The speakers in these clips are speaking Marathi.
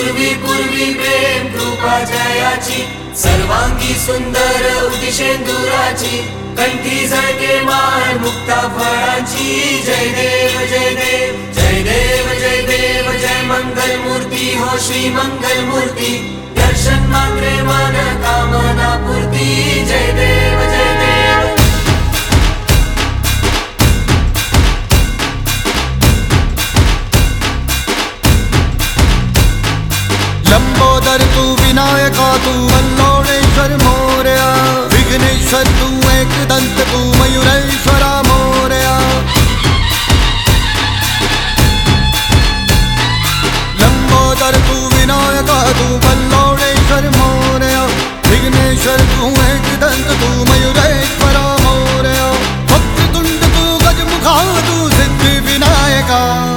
पूर्वी प्रेम कृपा जयाची सर्वांगी सुंदर उदिशेंदुराची कंठी झळके माळ मुक्ता फळांची जय देव जय देव जय देव जय देव जय मंगल मूर्ती हो श्री मंगल मूर्ती दर्शन मात्रे मन कामना पूर्ती जय देव जय देव लंबोदर तू विनायका तू वल्लोळेश्वर मोरया विघ्नेश्वर तू एकदंत तू मयुरेश्वरा मोरया लंबोदर तू विनायका तू वल्लोळेश्वर मोरया विघ्नेश्वर तू एकदंत तू मयुरेश्वरा मोरया वक्रतुंड तू गजमुखा तू सिद्धी विनायका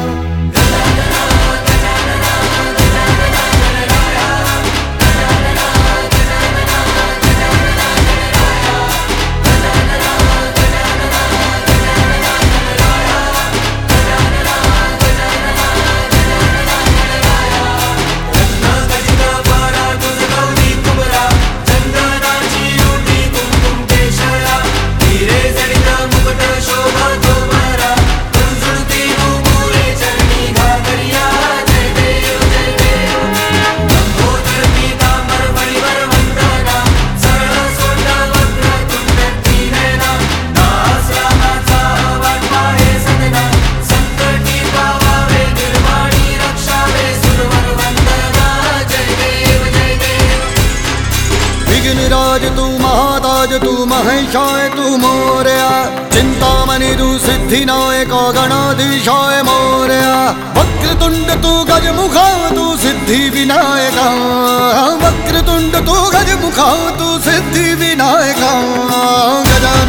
विघ्नराज तू महाताज तू महेशाय तू मोरया चिंतामणि तू सिद्धिनायक गणाधीशाय मोरया वक्रतुंड तू गजमुखा तू सिद्धि विनायका वक्रतुंड तू गजमुखा तू सिद्धि विनायका गजानन